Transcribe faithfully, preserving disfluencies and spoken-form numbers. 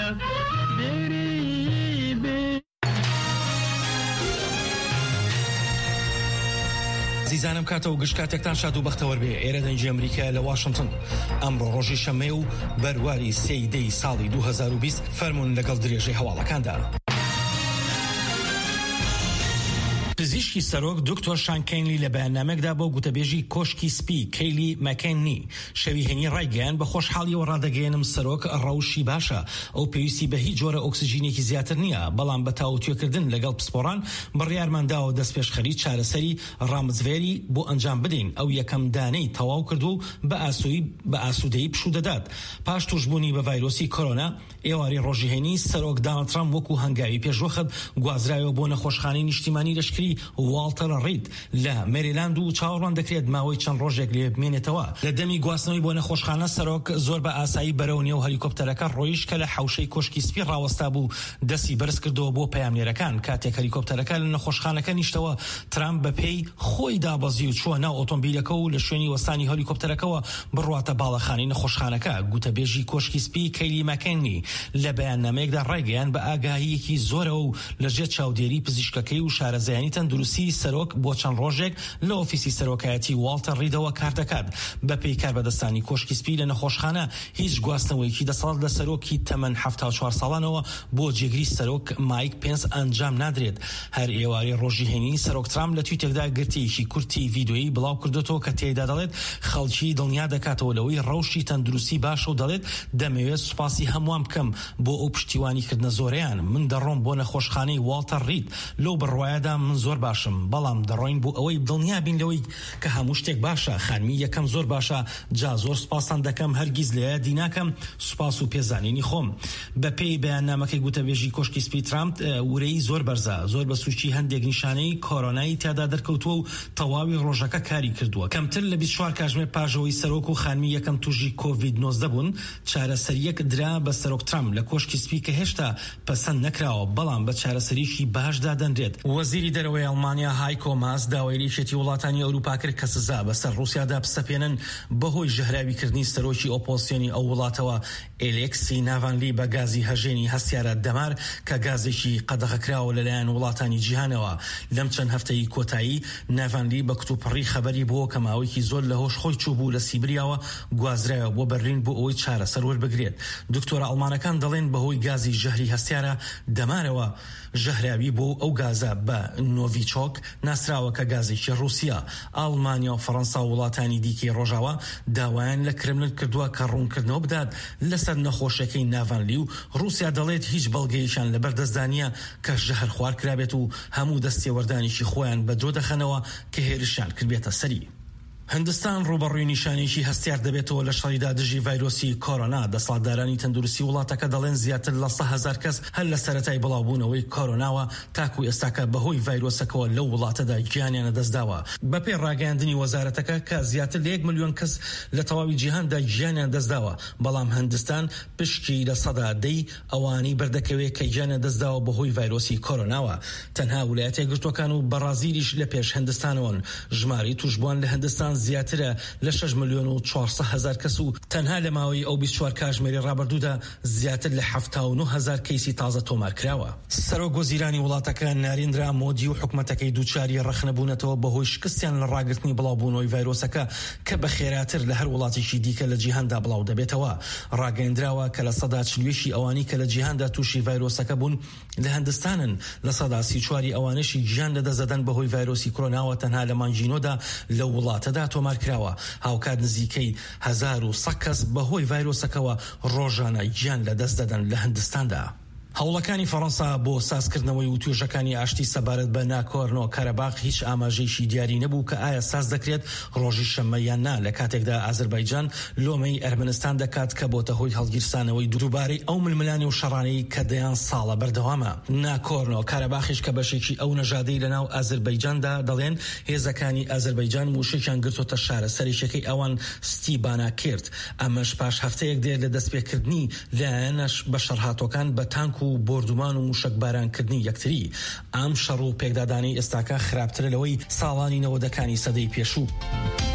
زیزانم کاتەوە گشتکاتێکتان شاد و بەختەوەر بێ. ئێرە دەنجی ئەمریکا لە واشنگتن ئەمڕۆ ڕۆژی شەممێ و بەرواری سێی دەی ساڵی دوو هەزار و بیست فەرمونون لەگەڵ درێژەی هەواڵەکاندا. پزیشکی سەرۆک دکتۆر شان کینلی لە بەیاننامەیەکدا بۆ گوتەبێژی کۆشکی سپی کەیلی مەکێننی شەوی هێنی ڕایگەیان بە خۆشحاڵیەوە ڕادەگەێنم سەرۆک ڕەوشی باشە، ئەو پێویستی بە هیچ جۆرە ئۆکسجینێکی زیاتر نییە، بەڵام بە تاوتوێکردن لەگەڵ پسپۆڕان بڕیارمانداوە دەست پێشخەری چارەسەری ڕامزڤێری بۆ ئەنجام بدەین. ئەو یەکەم دانەی تەواو کردو بە ئاسووی بە ئاسوودەیی پشوو دەدات. پاش توشبوونی بە ڤایرۆسی کۆرۆنا ئێواری ڕۆژیهێنی سەرۆک دانڵد ترامپ وەکو هەنگاوی پێشوەخت گوازرایەوە بۆ نەخۆشخانەی نیشتیمانی لەشکری والتەر ڕید لە مێریلاند و چاوەڕوان دەکرێت ماوەی چەند ڕۆژێک لێ بمێنێتەوە. لە دەمی گواستنەوەی بۆ نەخۆشخانە سەرۆک زۆر بە ئاسایی بەرەو نێو هەلیکۆپتەرەکە ڕۆیشت کە لە حەوشەی کۆشکی سپی ڕاوەستا بوو دەستی بەرز کردەوە بۆ پەیامنێرەکان. کاتێک هەلیکۆپتەرەکە لە نەخۆشخانەکە نیشتەوە ترامپ بە پێی خۆی دابەزی و چووە ناو ئۆتۆمبیلەکە و لە شوێنی وەستانی هەلیکۆپتەرەکەەوە بڕواتە باڵەخانەی نەخۆشخانەکە. گوتەبێژی کۆشکی سپی کەیلی مەکێنی لە بەیاننامەیەکدا ڕایگەیان بە ئاگاهیەکی زۆرەوە و لەژێر چاودێری پزیشکەکەی و شارەزایانی تەندروستی سەرۆک بۆ چەند ڕۆژێک لە ئۆفیسی سەرۆکایەتی والتەر ڕیدەوە کار دەکات. بە پێی کاربەدەستانی کۆشکی سپی لە نەخۆشخانە هیچ گواستنەوەیکی دەسەڵات لە سەرۆکی تەمەن هەفتاد و چوار ساڵانەوە بۆ جێگری سەرۆک مایک پێنس ئەنجام نادرێت. هەر ئێواری ڕۆژیهێنی سەرۆک ترامپ لە تویتێکدا گرتیەکی کورتی ڤیدۆیی بڵاو کردوەوە کە تێیدا دەڵێت خەڵکی دڵنیا دەکاتەوە لەوەی ڕەوشی تەندروستی باشە و دەڵێت دەمەوێت سوپاسی هەمووان بکەم بۆ ئەو پشتیوانیکردنە زۆرەیان. من دەڕۆم بۆ نەخۆشخانەی والتەر ڕید لەو بڕوایەدا من زۆر باشم، بەڵام دەڕۆین بۆ ئەوەی دڵنیا بین لەوەی کە هەموو شتێک باشە. خانمی یەکەم زۆر باشە، جا زۆر سوپاسان دەکەم، هەرگیز لە یادی ناکەم سوپاس و پێزانینی خۆم. بە پێی بەیاننامەکەی گوتەبێژی کۆشکی سپی ترامپ ورەی زۆر بەرزە، زۆر بە سوچی هەندێک نیشانەی کۆرۆنایی تیادا دەرکەوتووە و تەواوی ڕۆژەکە کاری کردووە. کەمتر لە بیست و چوار کاتژمێر پاژەوەی سەرۆک و خانمی یەکەم توژی کۆڤید نۆزدە بوون چارەسەریەک درا بە سەرۆک ترامپ لە کۆشکی سپی کە هێشتا پەسەند نەکراوە، بەڵام بە چارەسەریشی باشدا دەنرێت. وەزیری دەرەوەی ئەڵمانیا هایکۆ ماس داوای ریشێتی وڵاتانی ئەوروپا کرد کە سزا بەسەر ڕووسیادا بسەپێنن بەهۆی ژەهراویکردنی سەرۆکی ئۆپۆزیسیۆنی ئەو وڵاتەوە ئێلێکسی ناڤانلی بە گازی هەژێنی هەستیارە دەمار کە گازێکی قەدەغەکراوە لەلایەن وڵاتانی جیهانەوە. لەم چەند هەفتەی کۆتایی ناڤانلی بە کتوپڕی خەبەری بۆ کە ماوەیەکی زۆر لە هۆش خۆی چوو بوو لە سیبریاوە گوازرایەوە بۆ بەرلین بۆ ئەوەی چارەسەر وەربگرێت. دکتۆرە ئەڵمانەکان دەڵێن بەهۆی گازی ژەهری هەستیارە دەمارەوە ژەهراوی بۆ ئەو گازە بە نۆڤیچۆک ناسراوە کە گازێکی ڕووسیا. ئەڵمانیا و فەڕەنسا و وڵاتانی دیکەی ڕۆژاوە داوایان لە کرملن کردووە کە ڕوونکردنەوە بدات لەسەر نەخۆشیەکەی ناڤانلی و ڕووسیا دەڵێت هیچ بەڵگەیەکیان لەبەردەستدانیە کە ژەهر خوار کرابێت و هەموو دەستێوەردانێکی خۆیان بە درۆ دەخەنەوە کە هێرشیان کردبێتە سەری. هندستان ڕوبەڕووی نیشانێکی هەستیار دەبێتەوە لە شەڕیدا دژی ڤایرۆسی کۆرۆنا. دەسەڵاتدارانی تەندروستی وڵاتەکە دەڵێن زیاتر لە سە هەزار کەس هەر لە سەرەتای بڵاوبوونەوەی کۆرۆناوە تاکو ئێستاکە بەهۆی ڤایرۆسەکەەوە لەو وڵاتەدا گیانیانە دەستداوە. بەپێی ڕاگەیاندنی وەزارەتەکە کە زیاتر لە یەک ملیۆن کەس لە تەواوی جیهاندا گیانیان دەستداوە، بەڵام هندستان پشکی لە سەدا دەی ئەوانی بەردەکەوێت کە گیانە دەستداوە بەهۆی ڤایرۆسی کۆرۆناوە. تەنها ویلایەتە یەکگرتووەکان و بەرازیلیش لە پێش هندستانەوەن. ژماری توشبووان لە هندستان زیاترە لە شەش ملیۆن و چوارسەد هەزار کەس و تەنها لە ماوەی ئەو بیست و چوار کاتژمێری ڕابردوودا زیاتر لە هەفتاد و نۆ هەزار کەیسی تازە تۆمار کراوە. سەرۆک وەزیرانی وڵاتەکە ناریندرا مۆدی و حکومەتەکەی دووچاری ڕەخنەبوونەتەوە بەهۆی شکستیان لە ڕاگررتنی بڵاوبوونەوەی ڤایرۆسەکە کە بە خێراتر لە هەر وڵاتێکی دیکە لە جیهاندا بڵاو دەبێتەوە. ڕاگەیاندراوە کە لە سەدا چلوێشی ئەوانی کە لە جیهاندا تووشی ڤایرۆسەکە بوون لە هەندستانن، لە سەدا سی و چواری ئەوانشی گیان لەدەستدەدەن بەهۆی ڤایرۆسی کۆرۆناوە تەنها لە مانجینۆدا لە وڵاتەدا تۆمار کراوە. هاوکات نزیکەی هەزار و سەد کەس بەهۆی ڤایرۆسەکەەوە ڕۆژانە گیان لەدەست دەدەن لە هەندستاندا. هەوڵەکانی فەڕەنسا بۆ سازکردنەوەی و توێژەکانی ئاشتی سەبارەت بە ناکۆرنۆ کارەباخ هیچ ئاماژەیەکی دیاری نەبوو کە ئایا ساز دەکرێت ڕۆژی شەممە یان نا، لە کاتێکدا ئازەربایجان لۆمەی ئەرمەنستان دەکات کە بۆتە هۆی هەڵگیرسانەوەی دووبارەی ئەو ململانی و شەڕانەی کە دەیان ساڵە بەردەوامە. ناکۆرنۆ کارەباخیش کە بەشێکی ئەو نەژادەی لەناو ئازەربایجاندا دەڵێن هێزەکانی ئازەربایجان موشەیان گرتوتە شارە سەرێکەکەی ئەوان ستیبانا کرد. ئەمەش پاش هەفتەیەک دێر لە دەستپێکردنی لایەنەش بە شەڕهاتۆکان بە تانک و بۆردومان و موشکبارانکردنی یەکتری. ئەم شەڕ و پێکدادانی ئێستاکە خراپترە لەوەی ساڵانی نەوەدەکانی سەدەی پێشوو.